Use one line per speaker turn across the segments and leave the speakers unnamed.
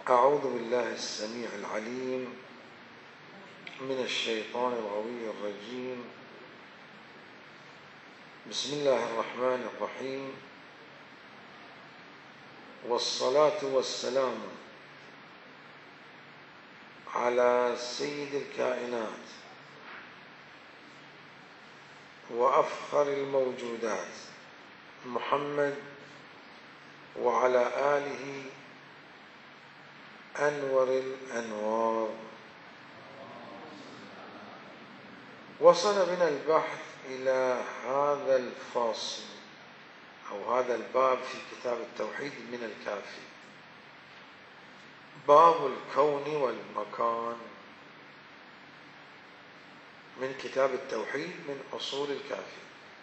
أعوذ بالله السميع العليم من الشيطان الغوي الرجيم. بسم الله الرحمن الرحيم، والصلاة والسلام على سيد الكائنات وأفخر الموجودات محمد وعلى آله أنور الأنوار. وصل بنا البحث إلى هذا الفاصل أو هذا الباب في كتاب التوحيد من الكافي، باب الكون والمكان من كتاب التوحيد من أصول الكافي.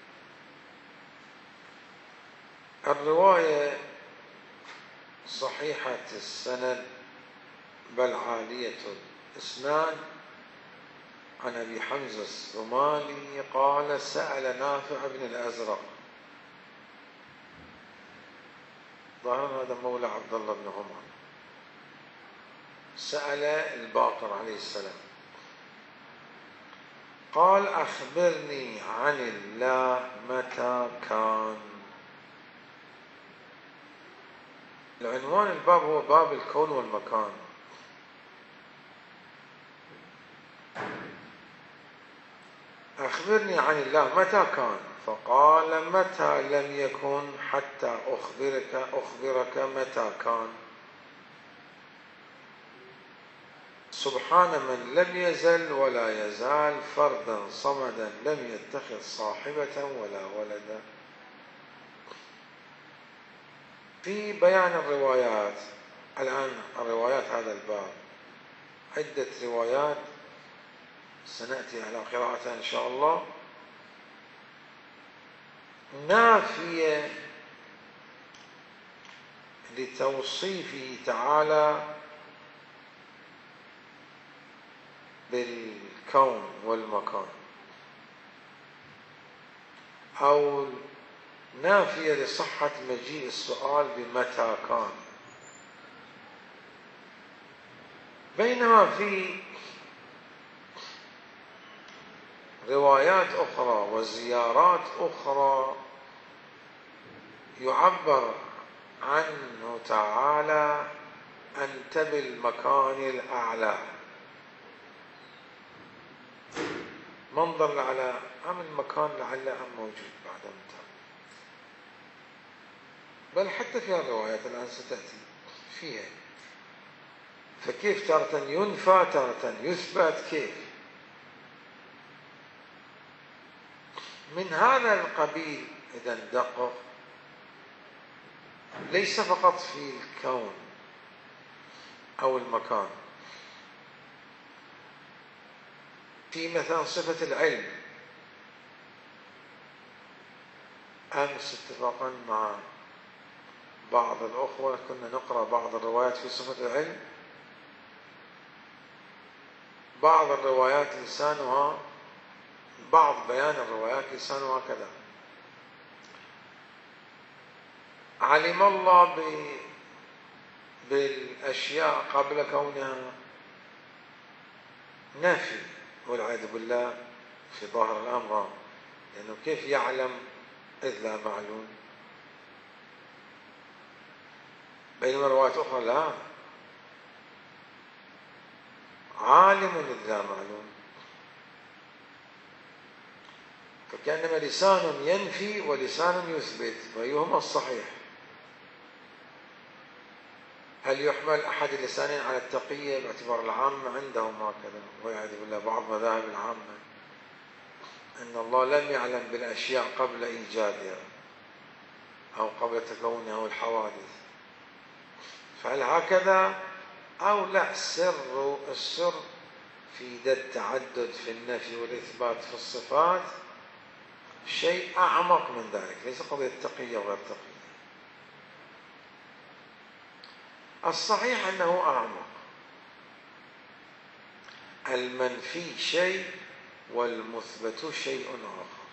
الرواية صحيحة السند بل عالية الإسناد عن أبي حمزة الصومالي قال: سأل نافع بن الأزرق، ظاهر هذا مولى عبد الله بن عمر، سأل الباقر عليه السلام قال: أخبرني عن الله متى كان. العنوان الباب هو باب الكون والمكان. أخبرني عن الله متى كان، فقال: متى لم يكن حتى أخبرك متى كان. سبحان من لم يزل ولا يزال فردا صمدا لم يتخذ صاحبة ولا ولدا. في بيان الروايات الآن، الروايات هذا الباب عدة روايات سنأتي على قراءتها إن شاء الله، نافية لتوصيفه تعالى بالكون والمكان، أو نافية لصحة مجيء السؤال بمتى كان. بينما في روايات أخرى وزيارات أخرى يعبر عنه تعالى أنت بالمكان الأعلى، منظر على أم المكان لعل أم موجود بعد انتهى. بل حتى في الروايات الآن ستأتي فيها، فكيف تارة ينفى تارة يثبت كيف. من هذا القبيل إذا ندقق، ليس فقط في الكون أو المكان، في مثلا صفة العلم. أمس اتفاقا مع بعض الأخوة كنا نقرأ بعض الروايات في صفة العلم، بعض الروايات لسانها، بعض بيان الروايات لسانها كذا: علم الله بالأشياء قبل كونها، نافي والعياذ بالله في ظاهر الأمر، لأنه كيف يعلم إذ لا معلوم. بينما روايات أخرى لا، عالم إذ لا معلوم. فكأنما لسان ينفي ولسان يثبت، وأيهما الصحيح؟ هل يحمل أحد اللسانين على التقية باعتبار العامة؟ عندهم هكذا والعياذ بالله بعض مذاهب العامة أن الله لم يعلم بالأشياء قبل إيجادها أو قبل تكونها والحوادث. فهل هكذا أو لا؟ السر في ذا التعدد في النفي والإثبات في الصفات شيء أعمق من ذلك، ليس قضية تقية وغير تقية. الصحيح أنه أعمق، المنفي شيء والمثبت شيء آخر.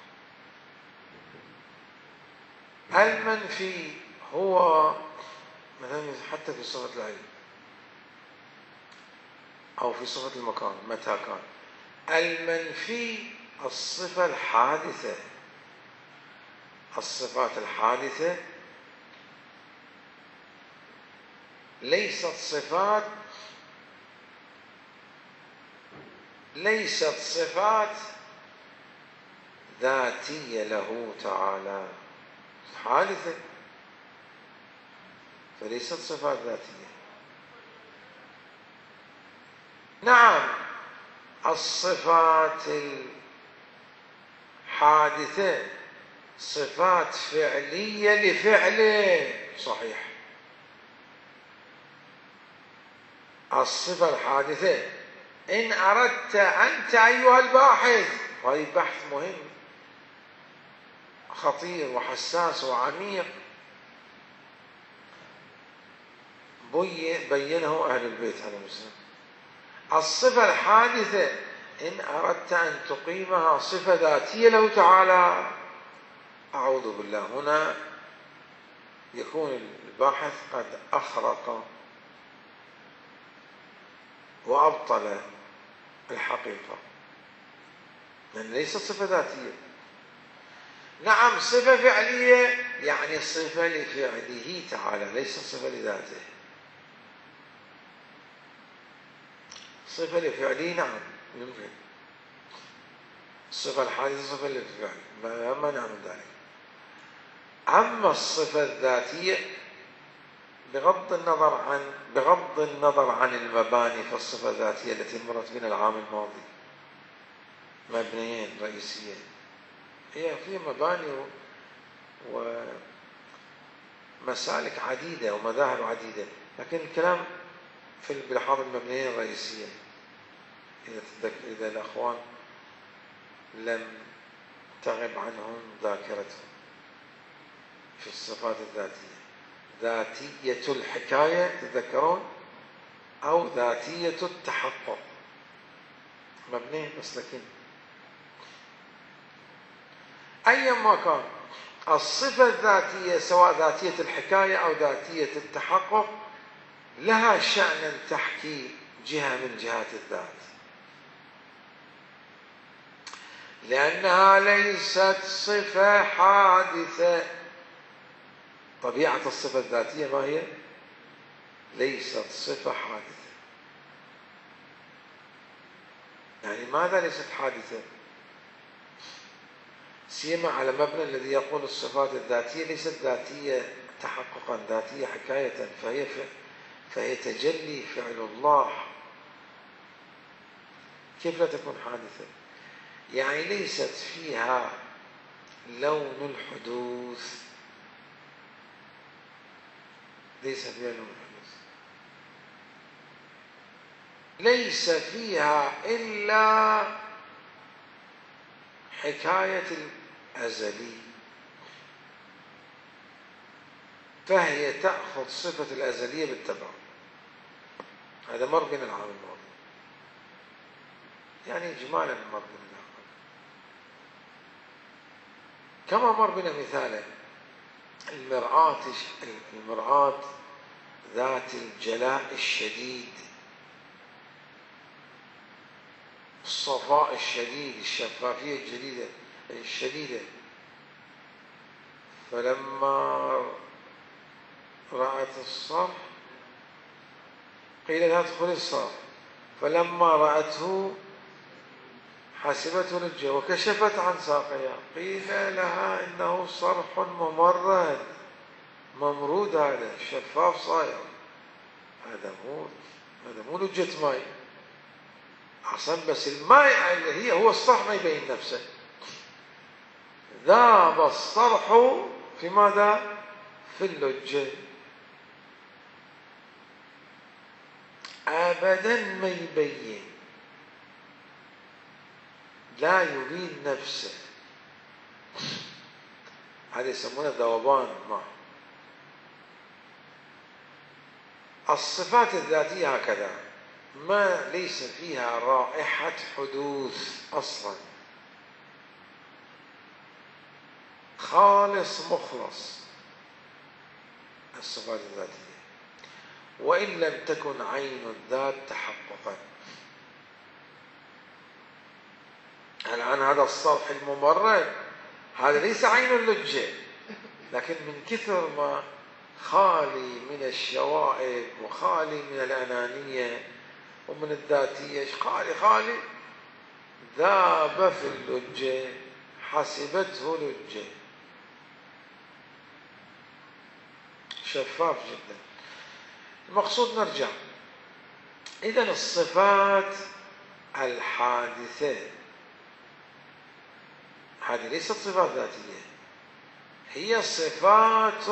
المنفي هو مثلا حتى في صفة العلم، أو في صفة المكان متى كان. المنفي الصفة الحادثة. الصفات الحادثة ليست صفات ذاتية له تعالى، حادثة، فليست صفات ذاتية. نعم الصفات الحادثة صفات فعلية لفعله، صحيح. الصفة الحادثة إن أردت أنت أيها الباحث، وهذا بحث مهم خطير وحساس وعميق بينه أهل البيت عليهم السلام. الصفة الحادثة إن أردت أن تقيمها صفة ذاتية له تعالى، أعوذ بالله، هنا يكون الباحث قد أخرق وأبطل الحقيقة، لأن ليست صفة ذاتية. نعم صفة فعلية، يعني صفة لفعله تعالى، ليست صفة لذاته. صفة لفعله نعم يمكن، الصفة الحادثة صفة للفعل، ما نعمل ذلك. أما الصفة الذاتية بغض النظر عن المباني، فالصفة الذاتية التي مرت بنا العام الماضي مبنيين رئيسيين، هي في مباني ومسالك عديدة ومذاهب عديدة، لكن الكلام في بلحاظ المبنيين الرئيسيين إذا الأخوان لم تغب عنهم ذاكرتهم في الصفات الذاتية. ذاتية الحكاية تذكرون، أو ذاتية التحقق، مبنيين مسلكين. أيما كان الصفة الذاتية سواء ذاتية الحكاية أو ذاتية التحقق لها شأن تحكي جهة من جهات الذات، لأنها ليست صفة حادثة. طبيعة الصفة الذاتية ما هي؟ ليست صفة حادثة. يعني ماذا ليست حادثة؟ سيما على مبنى الذي يقول الصفات الذاتية ليست ذاتية تحققا، ذاتية حكاية، فهي تجلي فعل الله. كيف لا تكون حادثة؟ يعني ليست فيها لون الحدوث، ليس فيها لون الحدوث، ليس فيها إلا حكاية الأزلي، فهي تأخذ صفة الأزلية بالتبع. هذا مر بنا العام الماضي، يعني إجمالا مر بنا، كما مر بنا مثالا المرآة ذات الجلاء الشديد، الصفاء الشديد، الشفافية الشديدة، فلما رأت الصرح قيل لها ادخل الصرح، فلما رأته حسبته نجية وكشفت عن ساقيها، قيل لها إنه صرح ممرد ممرود، هذا شفاف صاير، هذا مو نجة ماء أحسن، بس الماء اللي هو الصرح ما يبين نفسه. ذاب الصرح في ماذا؟ في اللجة، أبدا ما يبين، لا يبين نفسه، هذا يسمونه ذوبان ماء. الصفات الذاتية هكذا، ما ليس فيها رائحة حدوث أصلا، خالص مخلص الصفات الذاتية. وإن لم تكن عين الذات تحققا. الآن هذا الصرح الممرد هذا ليس عين اللجة، لكن من كثر ما خالي من الشوائب وخالي من الأنانية ومن الذاتية، خالي ذاب في اللجة، حسبته لجة، شفاف جدا. المقصود نرجع، إذن الصفات الحادثة هذه ليست صفات ذاتية، هي صفات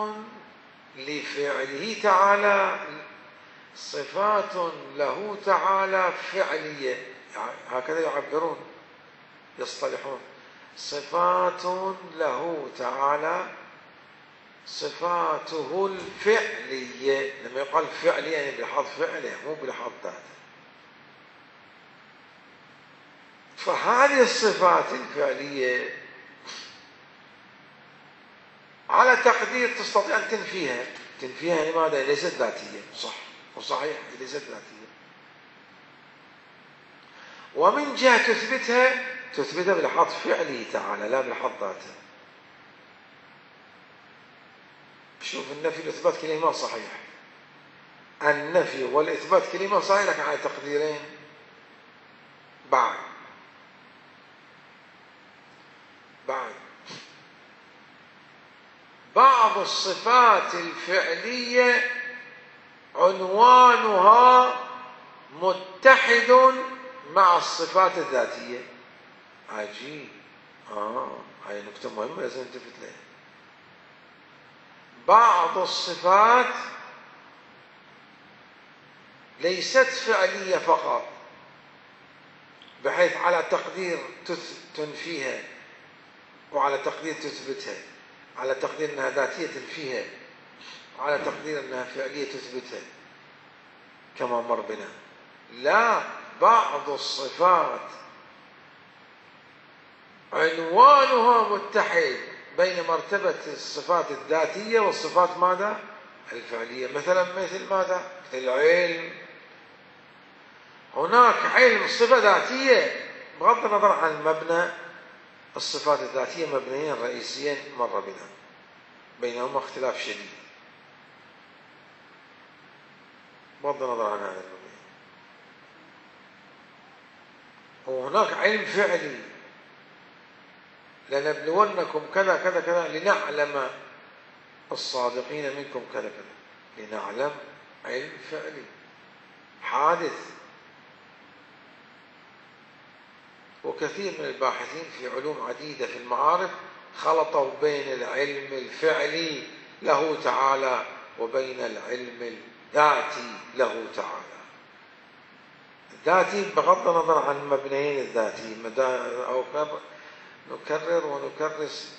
لفعله تعالى، صفات له تعالى فعلية، هكذا يعبرون يصطلحون، صفات له تعالى صفاته الفعلية. لما يقال فعلية يعني بلحظ فعله مو بلحظ ذاته. فهذه الصفات الفعلية على تقدير تستطيع أن تنفيها لماذا؟ ليست ذاتية، صح وصحيح ليست ذاتية. ومن جهة تثبتها بلحظ فعله تعالى لا بلحظ ذاته. شوف، النفي والإثبات كلمة صحيح، النفي والإثبات كلمة صحيح، لكن على تقديرين. بعد بعض الصفات الفعلية عنوانها متحد مع الصفات الذاتية. عجيب. هاي نكتة مهمة لازم نلتفت لها. بعض الصفات ليست فعلية فقط بحيث على تقدير تنفيها، وعلى تقدير تثبتها، على تقدير أنها ذاتية تنفيها، وعلى تقدير أنها فعلية تثبتها كما مر بنا. لا، بعض الصفات عنوانها متحد بين مرتبة الصفات الذاتية والصفات ماذا؟ الفعلية. مثل ماذا؟ العلم. هناك علم صفة ذاتية بغض النظر عن مبنى الصفات الذاتية، مبنيين رئيسيين مر بنا بينهما اختلاف شديد بغض النظر عن هذا المبنى. وهناك علم فعلي، لنبلونكم كذا كذا كذا لنعلم الصادقين منكم كذا كذا، لنعلم. علم فعلي حادث. وكثير من الباحثين في علوم عديدة في المعارف خلطوا بين العلم الفعلي له تعالى وبين العلم الذاتي له تعالى. الذاتي بغض النظر عن مبنيين الذاتي، أو نكرر ونكرس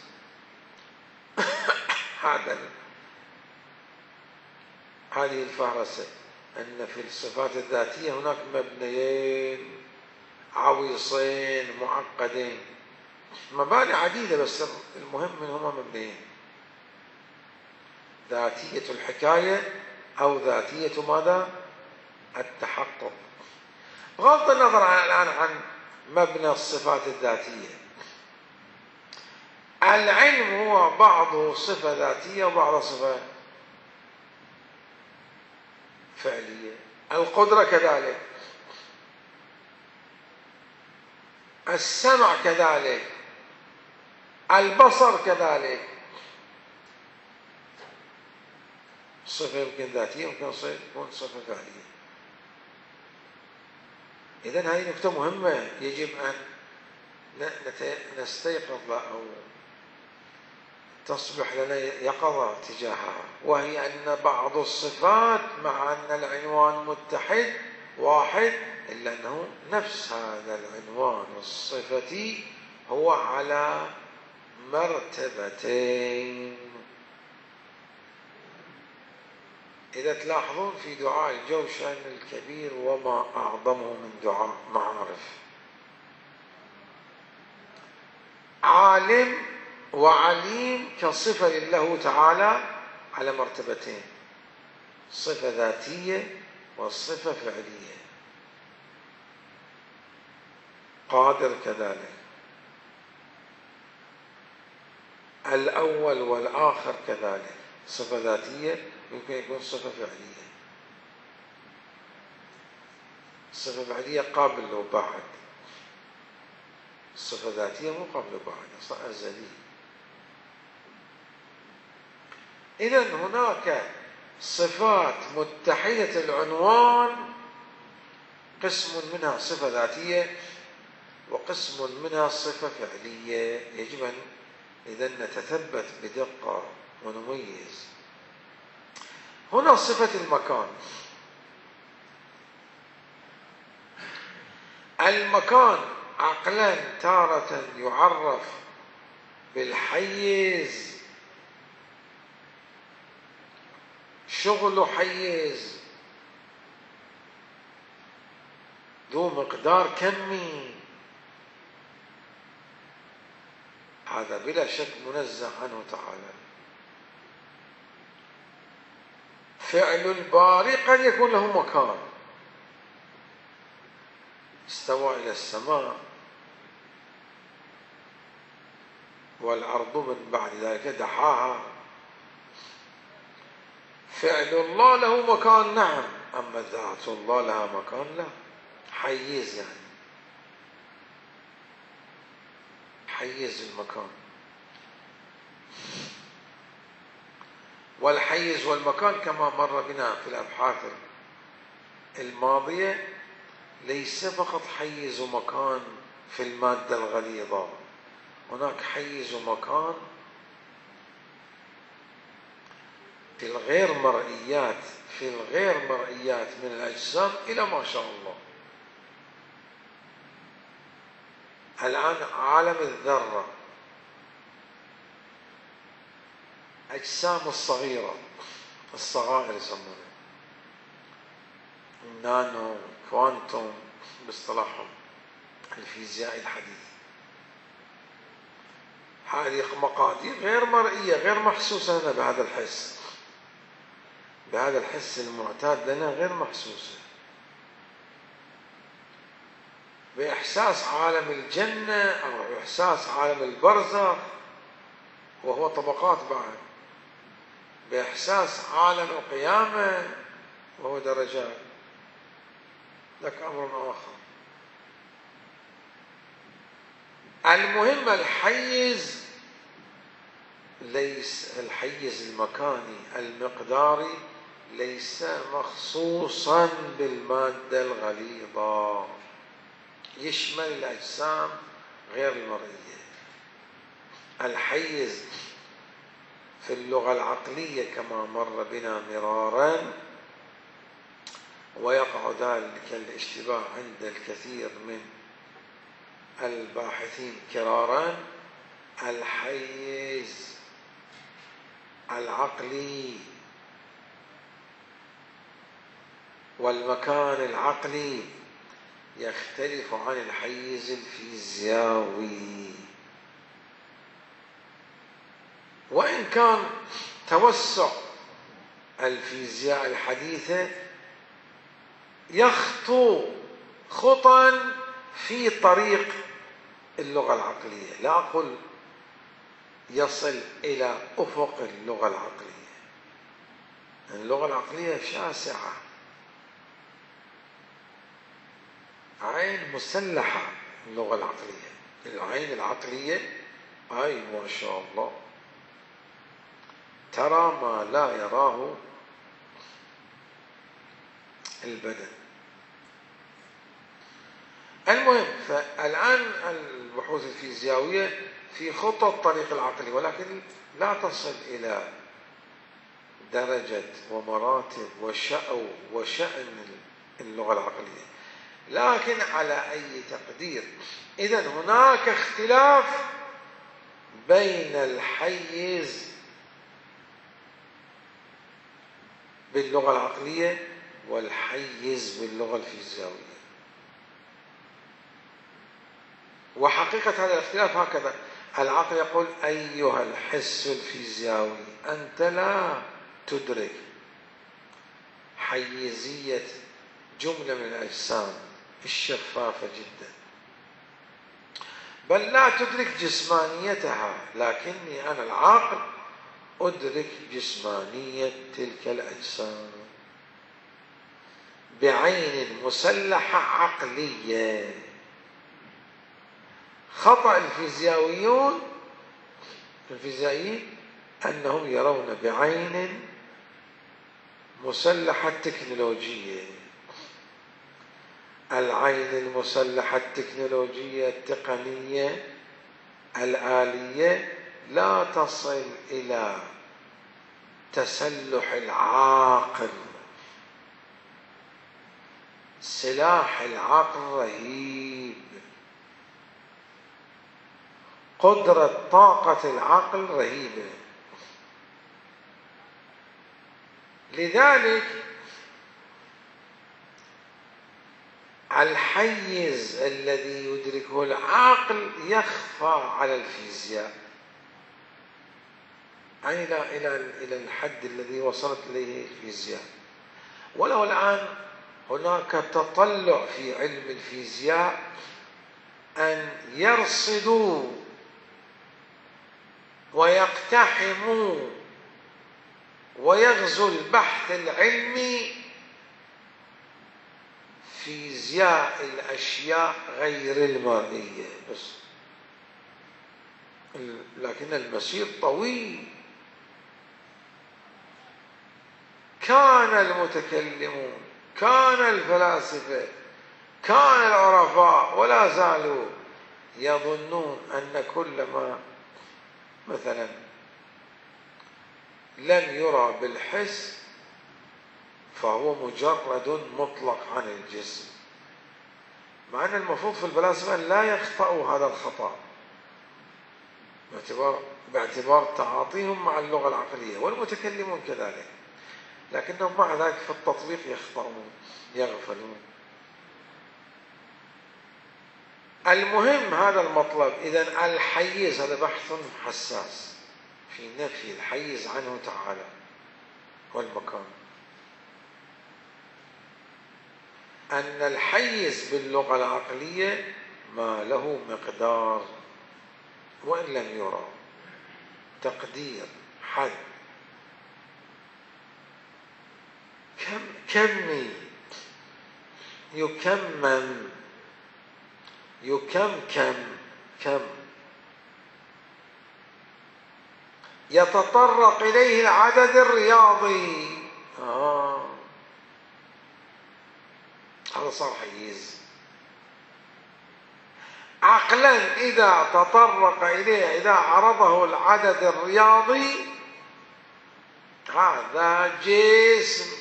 هذه الفهرسة، أن في الصفات الذاتية هناك مبنيين عويصين معقدين، مباني عديدة بس المهم منهما مبنيين: ذاتية الحكاية أو ذاتية ماذا؟ التحقق. بغض النظر الآن عن مبنى الصفات الذاتية، العلم هو بعضه صفة ذاتية وبعضه صفة فعلية. القدرة كذلك، السمع كذلك، البصر كذلك، صفة يمكن ذاتية يمكن تكون صفة فعلية. إذن هذه نقطة مهمة يجب أن نستيقظ أو تصبح لنا يقظة تجاهها، وهي أن بعض الصفات مع أن العنوان متحد واحد، إلا أنه نفس هذا العنوان الصفتي هو على مرتبتين. إذا تلاحظون في دعاء الجوشن الكبير: وما أعظمه من دعاء معارف، عالم وعليم كصفة لله تعالى على مرتبتين. صفة ذاتية والصفة فعلية. قادر كذلك، الأول والآخر كذلك صفة ذاتية يمكن يكون صفة فعلية. الصفة فعلية قابل وبعد، الصفة ذاتية مو قابل وبعد، أصلا أزلي. إذن هناك صفات متحدة العنوان، قسم منها صفة ذاتية وقسم منها صفة فعلية. يجب أن إذن نتثبت بدقة ونميز. هنا صفة المكان. المكان عقلا تارة يعرف بالحيز، شغل حيز ذو مقدار كمي، هذا بلا شك منزه عنه تعالى. فعل الباري قد يكون له مكان، استوى إلى السماء والأرض من بعد ذلك دحاها. فعل الله له مكان نعم، أما ذات الله لها مكان لا. حيز يعني حيز المكان. والحيز والمكان كما مر بنا في الأبحاث الماضية ليس فقط حيز ومكان في المادة الغليظة، هناك حيز ومكان في الغير مرئيات، في الغير مرئيات من الأجسام إلى ما شاء الله. الآن عالم الذرة، أجسام الصغيرة، الصغائر يسمونها النانو كوانتوم باصطلاحهم الفيزياء الحديث. هذه مقادير غير مرئية غير محسوسة لنا بهذا الحس، بهذا الحس المعتاد لنا غير محسوسة. بإحساس عالم الجنة أو إحساس عالم البرزخ وهو طبقات بعد، بإحساس عالم القيامة وهو درجات، لك أمر آخر. المهم الحيز ليس الحيز المكاني المقداري ليس مخصوصا بالمادة الغليظة، يشمل الأجسام غير المرئية. الحيز في اللغة العقلية كما مر بنا مرارا، ويقع ذلك الاشتباه عند الكثير من الباحثين كرارا، الحيز العقلي والمكان العقلي يختلف عن الحيز الفيزيائي. وإن كان توسع الفيزياء الحديثة يخطو خطا في طريق اللغة العقلية، لا أقول يصل إلى أفق اللغة العقلية. اللغة العقلية شاسعة، عين مسلحة. اللغة العقلية، العين العقلية أي ما شاء الله ترى ما لا يراه البدن. المهم، فالآن البحوث الفيزيائية في خطى الطريق العقلي، ولكن لا تصل إلى درجة ومراتب وشأن اللغة العقلية، لكن على أي تقدير. إذن هناك اختلاف بين الحيز باللغة العقلية والحيز باللغة الفيزيائية. وحقيقة هذا الاختلاف هكذا: العقل يقول أيها الحس الفيزيائي أنت لا تدرك حيزية جملة من الأجسام الشفافة جدا، بل لا تدرك جسمانيتها، لكني أنا العاقل أدرك جسمانية تلك الأجسام بعين مسلحة عقلية. خطأ الفيزيائيين أنهم يرون بعين مسلحة تكنولوجية. العين المسلحة التكنولوجية التقنية الآلية لا تصل إلى تسلح العاقل. سلاح العقل رهيب، قدرة طاقة العقل رهيبة. لذلك الحيز الذي يدركه العقل يخفى على الفيزياء، أي إلى الحد الذي وصلت إليه الفيزياء. ولو الآن هناك تطلع في علم الفيزياء أن يرصدوا ويقتحموا ويغزو البحث العلمي فيزياء الأشياء غير المرئية بس، لكن المسير طويل. كان المتكلمون، كان الفلاسفة، كان العرفاء، ولا زالوا يظنون أن كل ما مثلا لم يرى بالحس فهو مجرد مطلق عن الجسم، مع أن المفروض في الفلاسفة لا يخطئوا هذا الخطأ باعتبار تعاطيهم مع اللغة العقلية، والمتكلمون كذلك، لكنهم مع ذلك في التطبيق يخطئون يغفلون. المهم هذا المطلب. إذن الحيز هذا بحث حساس في نفي الحيز عنه تعالى والمكان. أن الحيز باللغة العقلية ما له مقدار وإن لم يرى، تقدير، حد، كمي، يكمم، كم يتطرق إليه العدد الرياضي. هذا صار حيز. عقلا إذا تطرق إليه، إذا عرضه العدد الرياضي، هذا جسم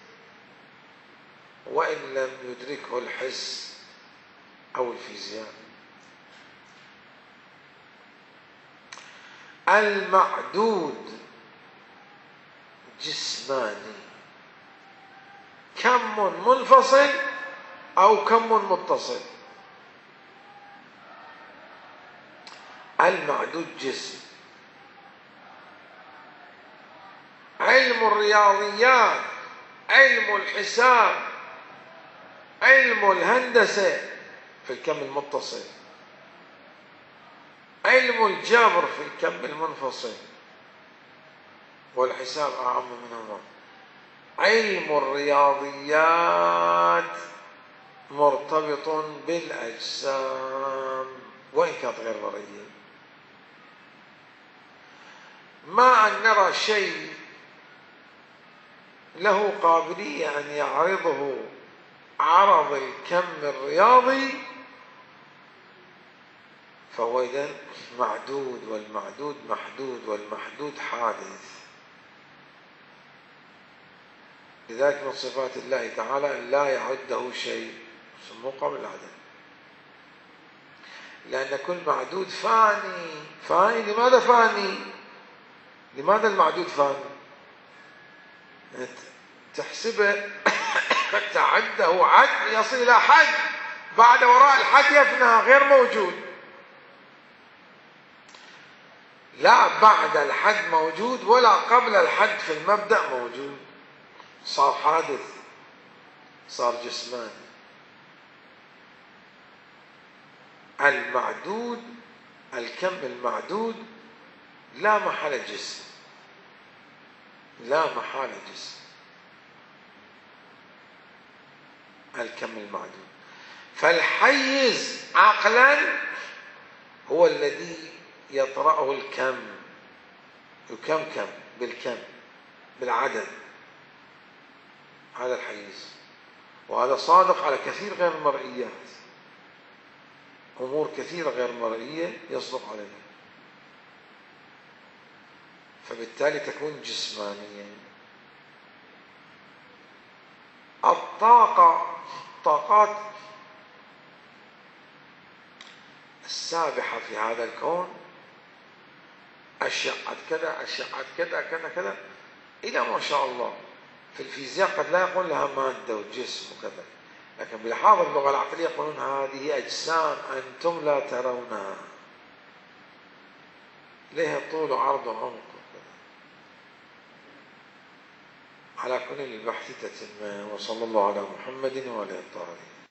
وإن لم يدركه الحس أو الفيزياء. المعدود جسماني، كم منفصل أو كم متصل. المعدود جسم. علم الرياضيات، علم الحساب، علم الهندسة في الكم المتصل، علم الجبر في الكم المنفصل، والحساب أعم منهما. علم الرياضيات مرتبط بالأجسام وإن كانت غير مرئية. ما أن نرى شيء له قابلية أن يعرضه عرض الكم الرياضي فهو إذن معدود، والمعدود محدود، والمحدود حادث. لذلك من صفات الله تعالى أن لا يعده شيء، سموه قبل العدم، لأن كل معدود فاني. فاني لماذا فاني؟ لماذا المعدود فاني؟ تحسبه تعده عد يصل إلى حد، بعد وراء الحد يفنى غير موجود. لا بعد الحد موجود ولا قبل الحد في المبدأ موجود، صار حادث. صار جسماني. المعدود، الكم المعدود لا محالة جسم، لا محالة جسم، الكم المعدود. فالحيز عقلا هو الذي يطرأه الكم، يكمكم بالكم بالعدد، هذا الحيز. وهذا صادق على كثير غير المرئيات، أمور كثيرة غير مرئية يصدق عليها، فبالتالي تكون جسمانية. الطاقات السابحة في هذا الكون، أشعة كذا، أشعة كذا كذا كذا إلى ما شاء الله. في الفيزياء قد لا يقول لها مادة وجسم وكذا، لكن بلحاظ اللغة العقلية يقولون هذه أجسام أنتم لا ترونها، لها طول وعرض وعمق وكذا. على كل البحث تتم. وصلى الله على محمد وعلى آله الطاهرين.